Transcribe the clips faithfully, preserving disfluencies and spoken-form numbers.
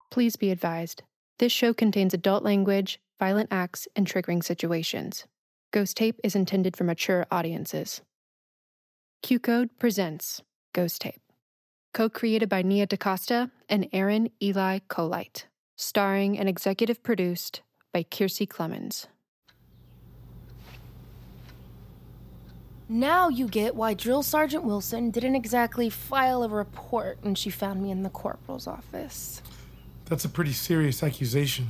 Please be advised, this show contains adult language, violent acts, and triggering situations. Ghost Tape is intended for mature audiences. Q-Code presents Ghost Tape. Co-created by Nia DaCosta and Aaron Eli Colite. Starring and executive produced by Kiersey Clemens. Now you get why Drill Sergeant Wilson didn't exactly file a report when she found me in the corporal's office. That's a pretty serious accusation.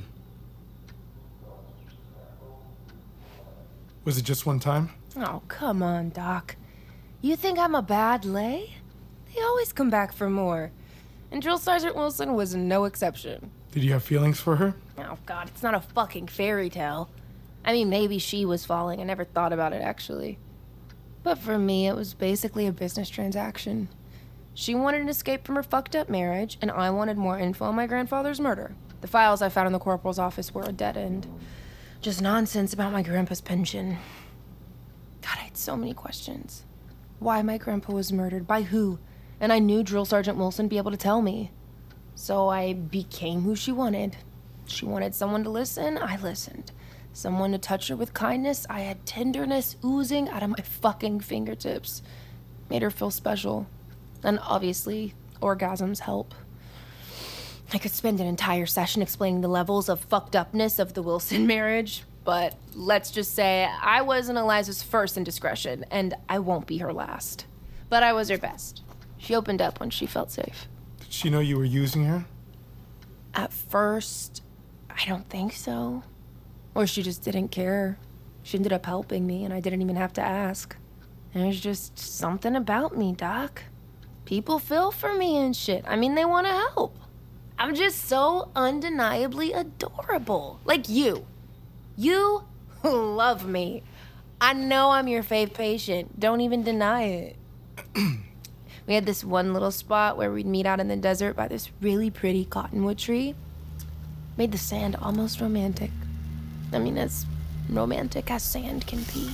Was it just one time? Oh, come on, Doc. You think I'm a bad lay? They always come back for more. And Drill Sergeant Wilson was no exception. Did you have feelings for her? Oh, God, it's not a fucking fairy tale. I mean, maybe she was falling. I never thought about it, actually. But for me, it was basically a business transaction. She wanted an escape from her fucked up marriage, and I wanted more info on my grandfather's murder. The files I found in the corporal's office were a dead end. Just nonsense about my grandpa's pension. God, I had so many questions. Why my grandpa was murdered, by who, and I knew Drill Sergeant Wilson would be able to tell me. So I became who she wanted. She wanted someone to listen, I listened. Someone to touch her with kindness, I had tenderness oozing out of my fucking fingertips. Made her feel special. And obviously, orgasms help. I could spend an entire session explaining the levels of fucked upness of the Wilson marriage, but let's just say I wasn't Eliza's first indiscretion, and I won't be her last. But I was her best. She opened up when she felt safe. Did she know you were using her? At first, I don't think so. Or she just didn't care. She ended up helping me, and I didn't even have to ask. There's just something about me, Doc. People feel for me and shit. I mean, they want to help. I'm just so undeniably adorable. Like you. You love me. I know I'm your fave patient. Don't even deny it. We had this one little spot where we'd meet out in the desert by this really pretty cottonwood tree. Made the sand almost romantic. I mean, as romantic as sand can be.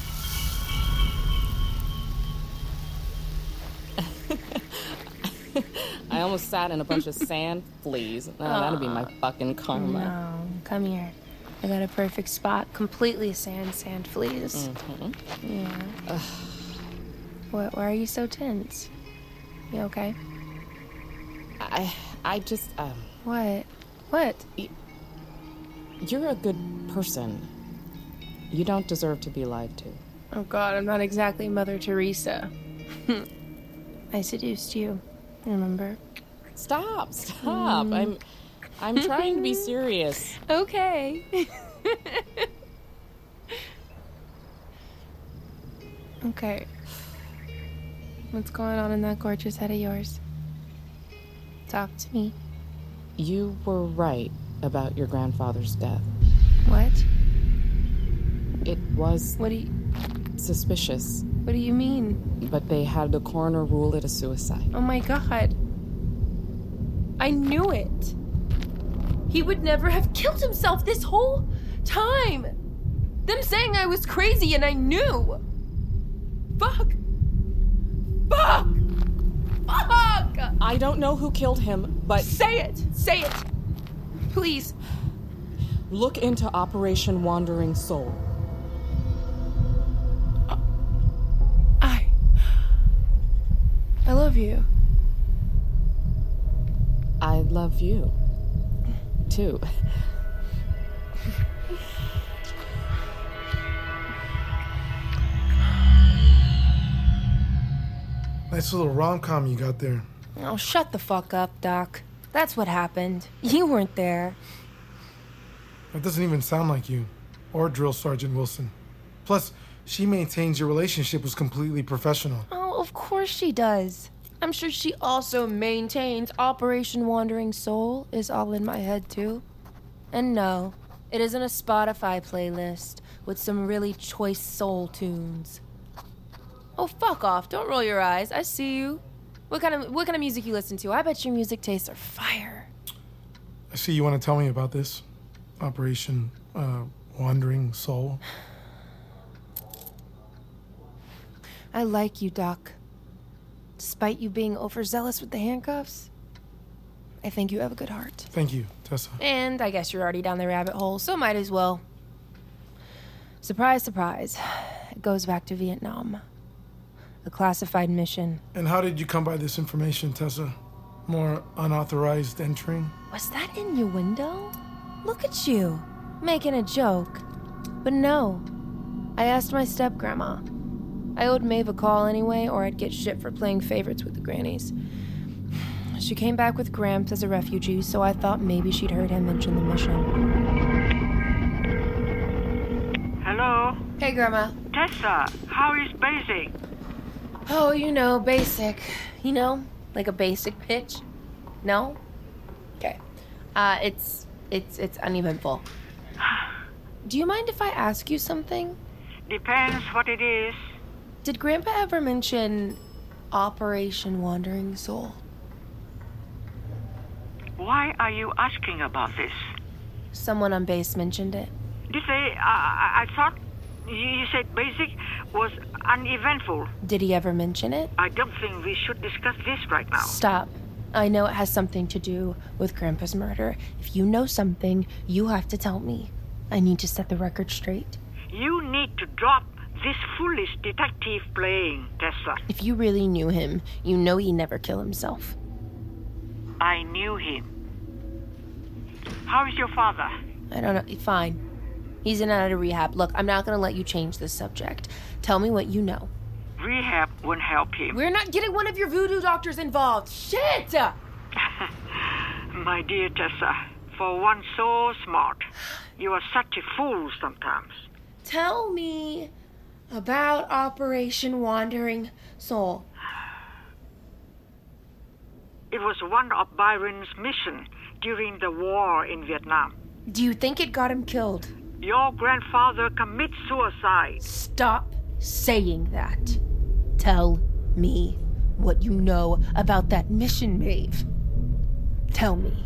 I almost sat in a bunch of sand fleas. Oh, that'd be my fucking karma. No, come here. I got a perfect spot. Completely sand, sand fleas. Mm-hmm. Yeah. Ugh. What, why are you so tense? You okay? I, I just, um... What? What? Y- you're a good person. You don't deserve to be lied to. Oh, God, I'm not exactly Mother Teresa. I seduced you. Remember? Stop, stop. Mm. I'm I'm trying to be serious. Okay. Okay. What's going on in that gorgeous head of yours? Talk to me. You were right about your grandfather's death. What? It was... What do you... suspicious. What do you mean? But they had the coroner rule it a suicide. Oh my God. I knew it. He would never have killed himself this whole time. Them saying I was crazy and I knew. Fuck. Fuck. Fuck. I don't know who killed him, but... Say it. Say it. Please. Look into Operation Wandering Soul. I love you. I love you, too. Nice little rom-com you got there. Oh, shut the fuck up, Doc. That's what happened. You weren't there. That doesn't even sound like you, or Drill Sergeant Wilson. Plus, she maintains your relationship was completely professional. Oh, of course she does. I'm sure she also maintains Operation Wandering Soul is all in my head, too. And no, it isn't a Spotify playlist with some really choice soul tunes. Oh, fuck off. Don't roll your eyes. I see you. What kind of what kind of music you listen to? I bet your music tastes are fire. I see you want to tell me about this. Operation uh, Wandering Soul. I like you, Doc. Despite you being overzealous with the handcuffs, I think you have a good heart. Thank you. Tessa? And I guess you're already down the rabbit hole, so might as well. Surprise, surprise. It goes back to Vietnam. A classified mission. And how did you come by this information, Tessa? More unauthorized entering? Was that in your window? Look at you, making a joke. But no. I asked my step-grandma. I owed Maeve a call anyway, or I'd get shit for playing favorites with the grannies. She came back with Gramps as a refugee, so I thought maybe she'd heard him mention the mission. Hello? Hey, Grandma. Tessa, how is basic? Oh, you know, basic. You know, like a basic pitch? No? Okay. Uh, it's, it's, it's uneventful. Do you mind if I ask you something? Depends what it is. Did Grandpa ever mention Operation Wandering Soul? Why are you asking about this? Someone on base mentioned it. Did they? Uh, I thought you said basic was uneventful. Did he ever mention it? I don't think we should discuss this right now. Stop. I know it has something to do with Grandpa's murder. If you know something, you have to tell me. I need to set the record straight. You need to drop this foolish detective playing, Tessa. If you really knew him, you know he never killed himself. I knew him. How is your father? I don't know. Fine. He's in and out of rehab. Look, I'm not going to let you change the subject. Tell me what you know. Rehab won't help him. We're not getting one of your voodoo doctors involved. Shit! My dear Tessa, for one so smart, you are such a fool sometimes. Tell me about Operation Wandering Soul. It was one of Byron's missions during the war in Vietnam. Do you think it got him killed? Your grandfather committed suicide. Stop saying that. Tell me what you know about that mission, Maeve. Tell me.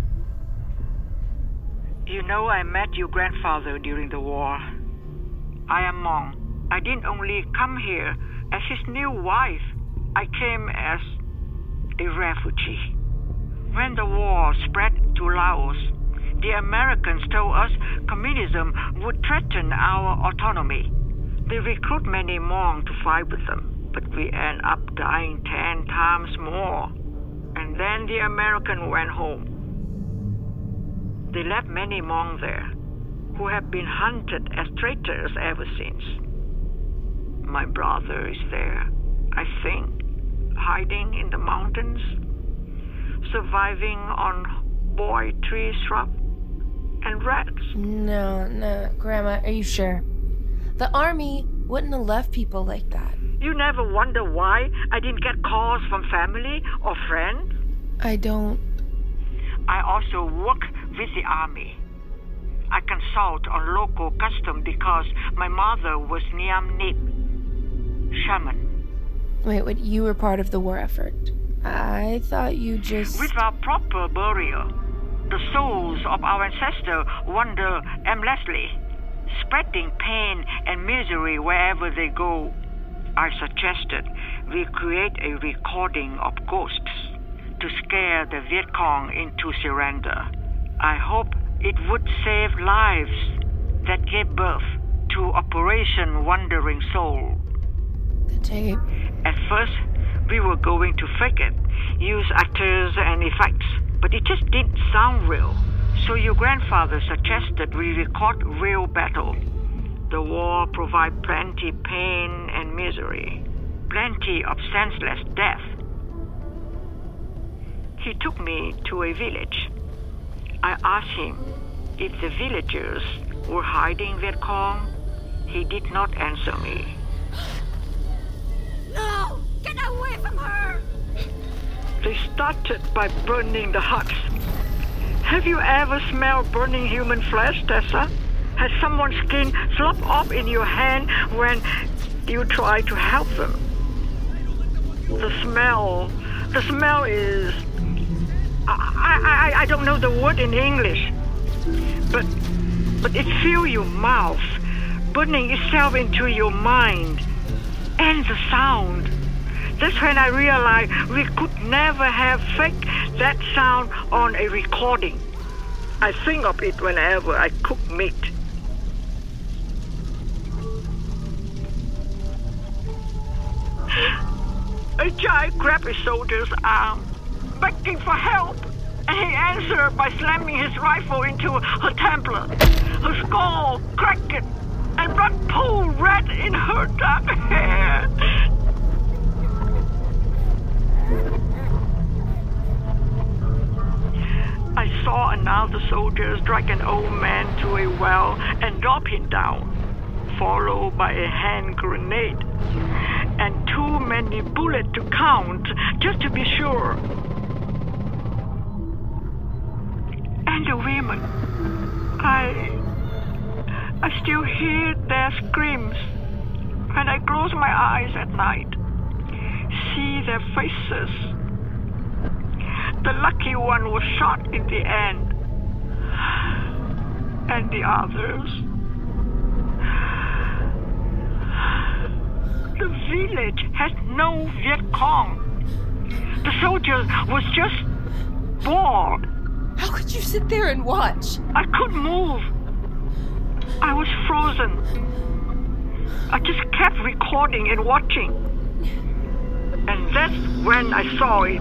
You know I met your grandfather during the war. I am Mong. I didn't only come here as his new wife. I came as a refugee. When the war spread to Laos, the Americans told us communism would threaten our autonomy. They recruit many Hmong to fight with them, but we end up dying ten times more. And then the American went home. They left many Hmong there, who have been hunted as traitors ever since. My brother is there, I think, hiding in the mountains, surviving on boy tree shrub and rats. No, no, Grandma, are you sure? The army wouldn't have left people like that. You never wonder why I didn't get calls from family or friends? I don't. I also work with the army. I consult on local custom because my mother was Niam Nip, shaman. Wait, wait, you were part of the war effort. I thought you just... Without proper burial, the souls of our ancestors wander aimlessly, spreading pain and misery wherever they go. I suggested we create a recording of ghosts to scare the Viet Cong into surrender. I hope it would save lives that gave birth to Operation Wandering Soul. The tape. At first, we were going to fake it, use actors and effects, but it just didn't sound real. So your grandfather suggested we record real battle. The war provided plenty pain and misery, plenty of senseless death. He took me to a village. I asked him if the villagers were hiding Viet Cong. He did not answer me. No! Get away from her! They started by burning the huts. Have you ever smelled burning human flesh, Tessa? Has someone's skin slopped off in your hand when you try to help them? The smell, the smell is... I, I, I don't know the word in English, but, but it fills your mouth, burning itself into your mind. And the sound. That's when I realized we could never have faked that sound on a recording. I think of it whenever I cook meat. A child grabbed a soldier's arm, begging for help, and he answered by slamming his rifle into her temple. Her skull cracked, and blood poured red in her dark hair. I saw another soldier drag an old man to a well and drop him down, followed by a hand grenade, and too many bullets to count just to be sure. And the women, I... I still hear their screams when I close my eyes at night, see their faces. The lucky one was shot in the end, and the others. The village had no Viet Cong. The soldier was just bored. How could you sit there and watch? I couldn't move. I was frozen. I just kept recording and watching. And that's when I saw it.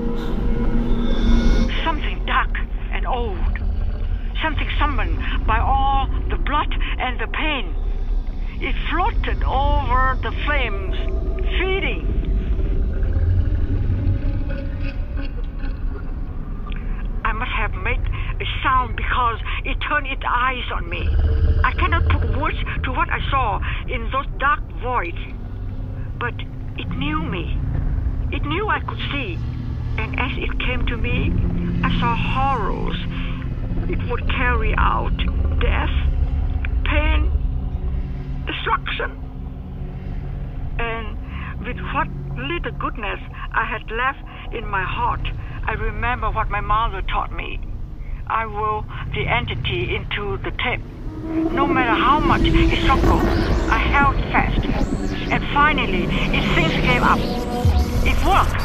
Something dark and old. Something summoned by all the blood and the pain. It floated over the flames, feeding. I must have made a sound because it turned its eyes on me. I cannot put words to what I saw in those dark voids. But it knew me. It knew I could see. And as it came to me, I saw horrors. It would carry out death, pain, destruction. And with what little goodness I had left in my heart, I remember what my mother taught me. I will the entity into the tape. No matter how much it struggled, I held fast. And finally, its things gave up. It worked.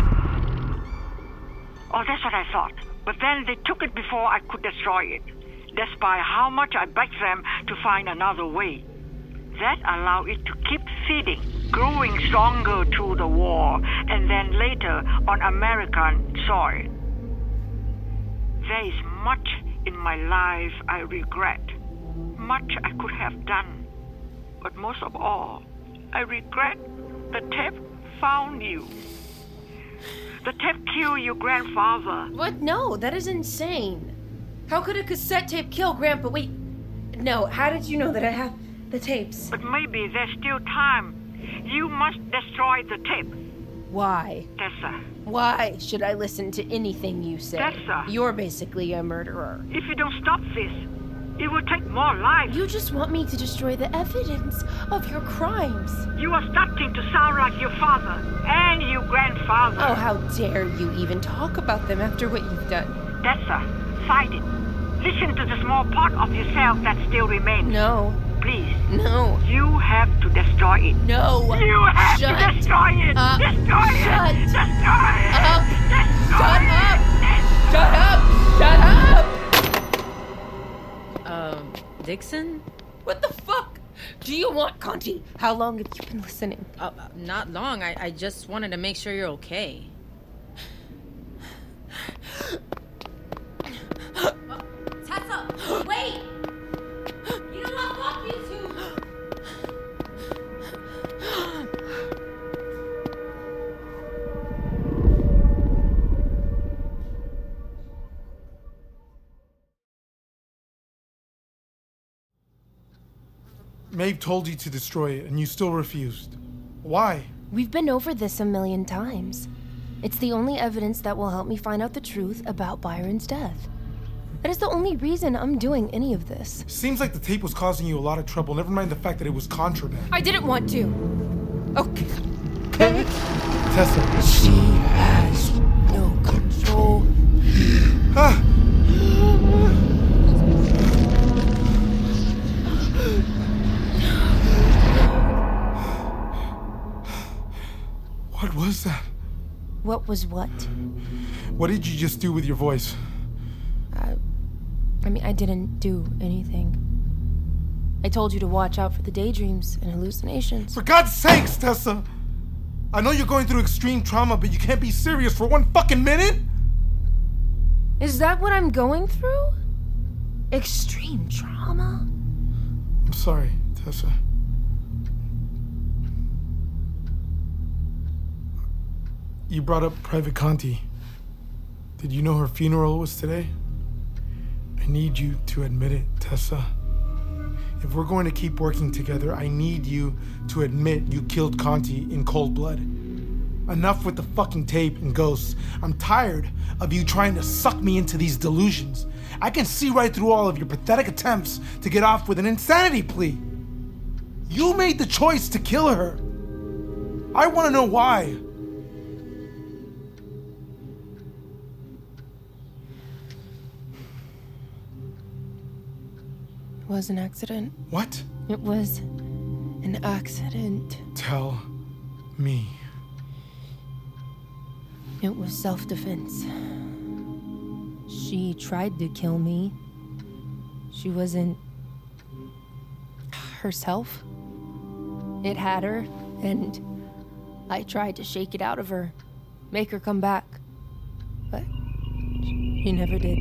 Oh, that's what I thought. But then they took it before I could destroy it. Despite how much I begged them to find another way. That allowed it to keep feeding, growing stronger through the war, and then later on American soil. There is much in my life I regret. Much I could have done. But most of all, I regret the tape found you. The tape killed your grandfather. What? No, that is insane. How could a cassette tape kill Grandpa? Wait, no, how did you know that I have the tapes? But maybe there's still time. You must destroy the tape. Why? Tessa. Why should I listen to anything you say? Tessa. You're basically a murderer. If you don't stop this, it will take more lives. You just want me to destroy the evidence of your crimes. You are starting to sound like your father and your grandfather. Oh, how dare you even talk about them after what you've done. Tessa, fight it. Listen to the small part of yourself that still remains. No. Please. No. You have to destroy it. No. You have Shut to destroy it. Up. Destroy Shut it. Destroy it. Up. Destroy Shut it. up. Shut up. Shut up. Um, Dixon? What the fuck do you want, Conti? How long have you been listening? Uh, not long. I, I just wanted to make sure you're okay. Tessa, wait! You do not want me to! Maeve told you to destroy it, and you still refused. Why? We've been over this a million times. It's the only evidence that will help me find out the truth about Byron's death. That is the only reason I'm doing any of this. Seems like the tape was causing you a lot of trouble, never mind the fact that it was contraband. I didn't want to. Okay. Tessa. She has no control. Ah! What was that? What was what? What did you just do with your voice? I, I mean, I didn't do anything. I told you to watch out for the daydreams and hallucinations. For God's sakes, Tessa! I know you're going through extreme trauma, but you can't be serious for one fucking minute? Is that what I'm going through? Extreme trauma? I'm sorry, Tessa. You brought up Private Conti. Did you know her funeral was today? I need you to admit it, Tessa. If we're going to keep working together, I need you to admit you killed Conti in cold blood. Enough with the fucking tape and ghosts. I'm tired of you trying to suck me into these delusions. I can see right through all of your pathetic attempts to get off with an insanity plea. You made the choice to kill her. I want to know why. It was an accident. What? It was an accident. Tell me. It was self-defense. She tried to kill me. She wasn't herself. It had her, and I tried to shake it out of her, make her come back. But she never did.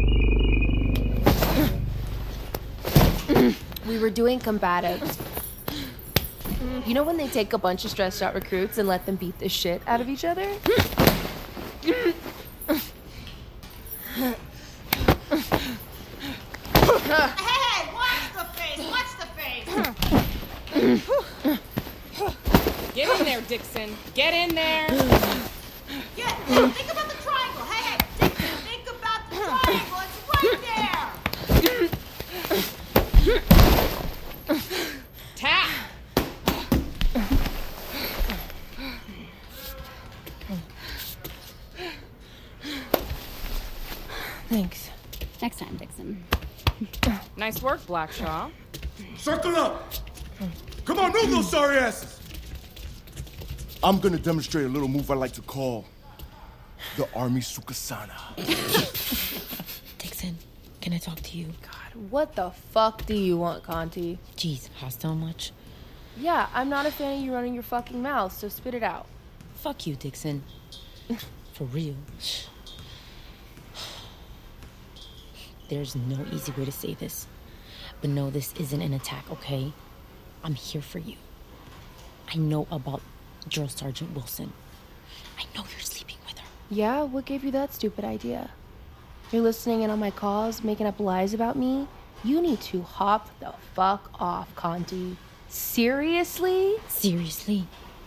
We were doing combatives. You know when they take a bunch of stressed out recruits and let them beat the shit out of each other? Hey, watch the face! Watch the face! Get in there, Dixon. Get in there. Yeah, yeah, think about the triangle. Hey, hey, Dixon, think about the triangle. It's right there. Tap. Thanks. Next time, Dixon. Nice work, Blackshaw. Circle up! Come on, move those sorry asses! I'm gonna demonstrate a little move I like to call the Army Sukasana. Dixon, can I talk to you? God, what the fuck do you want, Conti? Jeez, hostile much? Yeah, I'm not a fan of you running your fucking mouth, so spit it out. Fuck you, Dixon. For real. There's no easy way to say this. But no, this isn't an attack, okay? I'm here for you. I know about Drill Sergeant Wilson. I know you're sleeping with her. Yeah, what gave you that stupid idea? You're listening in on my calls, making up lies about me? You need to hop the fuck off, Conti. Seriously? Seriously?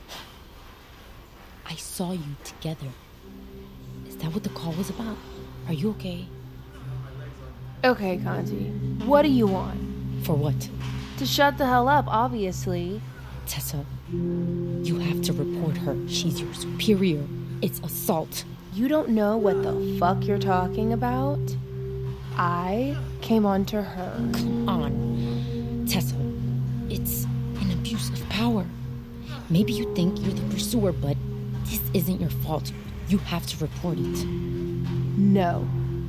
I saw you together. Is that what the call was about? Are you okay? Okay, Conti. What do you want? For what? To shut the hell up, obviously. Tessa, you have to report her. She's your superior. It's assault. You don't know what the fuck you're talking about? I came onto her. Come on. Tessa, it's an abuse of power. Maybe you think you're the pursuer, but this isn't your fault. You have to report it. No.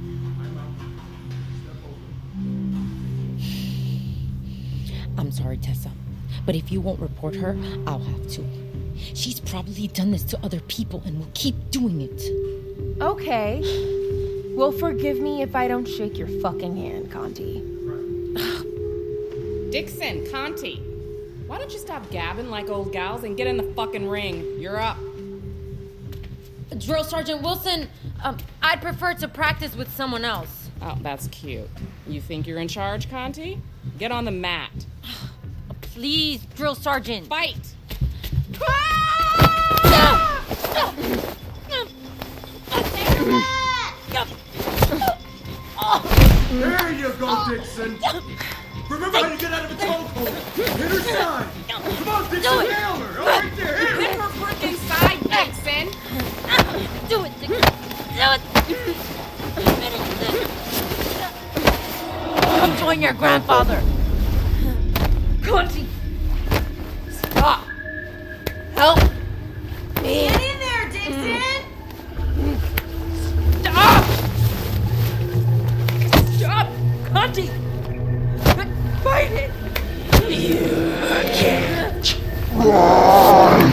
I'm sorry, Tessa, but if you won't report her, I'll have to. She's probably done this to other people and will keep doing it. Okay. Well, forgive me if I don't shake your fucking hand, Conti. Dixon, Conti, why don't you stop gabbing like old gals and get in the fucking ring? You're up. Drill Sergeant Wilson, um, I'd prefer to practice with someone else. Oh, that's cute. You think you're in charge, Conti? Get on the mat. Please, Drill Sergeant. Fight! There you go, Dixon! Remember how you get out of a chokehold! Hit her side! Come on, Dixon, nail her! Oh, right there, hit her! Hit her freaking side, Dixon! Do it, Dixon! Do it! Finish this! Come join your grandfather! Conti! Stop! Help me! Get in there, Dixon! Stop! Stop! Conti! Fight it! You can't run!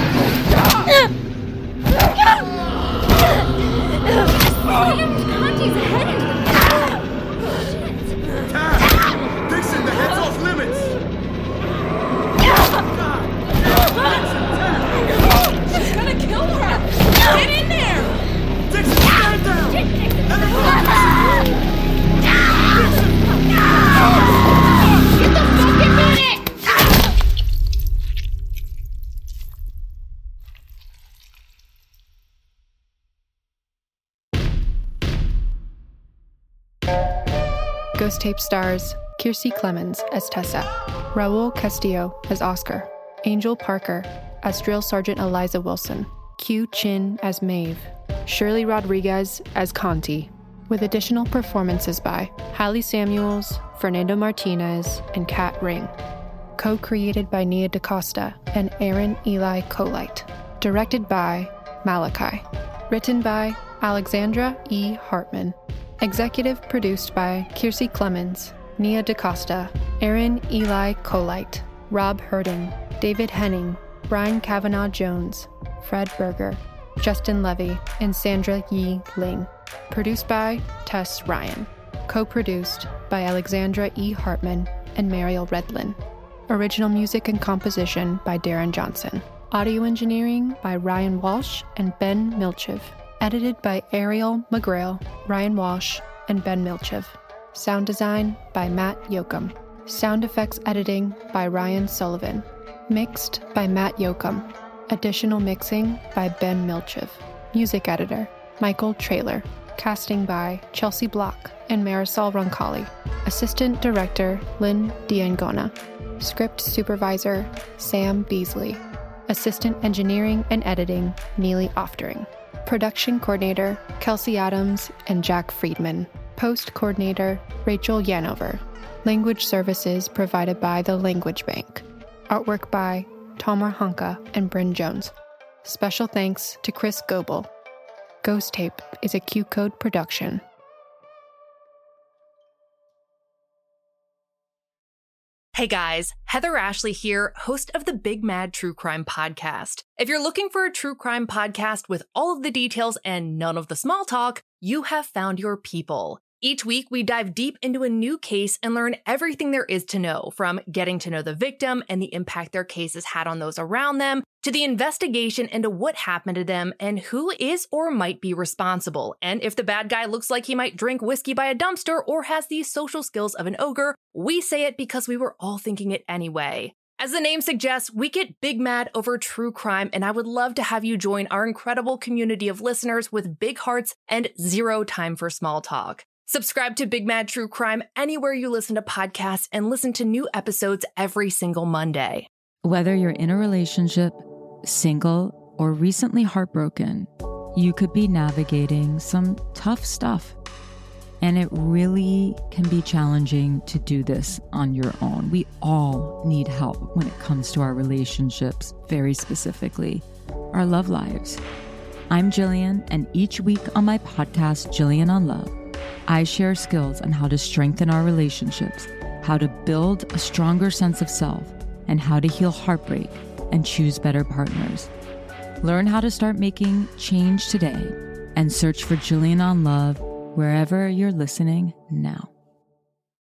Conti's head into the Tap! Dixon, the head's off limits! She's gonna kill her! Get in there! Dixon, stand down! Everyone, Dixon! Get the fucking medic! Ghost Tape stars Kiersey Clemens as Tessa, Raul Castillo as Oscar, Angel Parker as Drill Sergeant Eliza Wilson, Q Chin as Maeve, Shirley Rodriguez as Conti, with additional performances by Hallie Samuels, Fernando Martinez, and Kat Ring. Co-created by Nia DaCosta and Aaron Eli Colite. Directed by Malachi. Written by Alexandra E. Hartman. Executive produced by Kiersey Clemens, Nia DaCosta, Aaron Eli Colite, Rob Herding, David Henning, Brian Kavanaugh Jones, Fred Berger, Justin Levy, and Sandra Yi Ling. Produced by Tess Ryan. Co-produced by Alexandra E. Hartman and Mariel Redlin. Original music and composition by Darren Johnson. Audio engineering by Ryan Walsh and Ben Milchev. Edited by Ariel McGrail, Ryan Walsh, and Ben Milchev. Sound design by Matt Yoakum. Sound effects editing by Ryan Sullivan. Mixed by Matt Yoakum. Additional mixing by Ben Milchev. Music editor, Michael Traylor. Casting by Chelsea Block and Marisol Roncalli. Assistant director, Lynn Diangona. Script supervisor, Sam Beasley. Assistant engineering and editing, Neely Oftering. Production coordinator, Kelsey Adams and Jack Friedman. Post coordinator, Rachel Yanover. Language services provided by the Language Bank. Artwork by Tomer Hanka and Bryn Jones. Special thanks to Chris Goebel. Ghost Tape is a Q Code production. Hey guys, Heather Ashley here, host of the Big Mad True Crime Podcast. If you're looking for a true crime podcast with all of the details and none of the small talk, you have found your people. Each week, we dive deep into a new case and learn everything there is to know, from getting to know the victim and the impact their case has had on those around them, to the investigation into what happened to them and who is or might be responsible. And if the bad guy looks like he might drink whiskey by a dumpster or has the social skills of an ogre, we say it because we were all thinking it anyway. As the name suggests, we get big mad over true crime, and I would love to have you join our incredible community of listeners with big hearts and zero time for small talk. Subscribe to Big Mad True Crime anywhere you listen to podcasts and listen to new episodes every single Monday. Whether you're in a relationship, single, or recently heartbroken, you could be navigating some tough stuff. And it really can be challenging to do this on your own. We all need help when it comes to our relationships, very specifically, our love lives. I'm Jillian, and each week on my podcast, Jillian on Love, I share skills on how to strengthen our relationships, how to build a stronger sense of self, and how to heal heartbreak and choose better partners. Learn how to start making change today and search for Jillian on Love wherever you're listening now.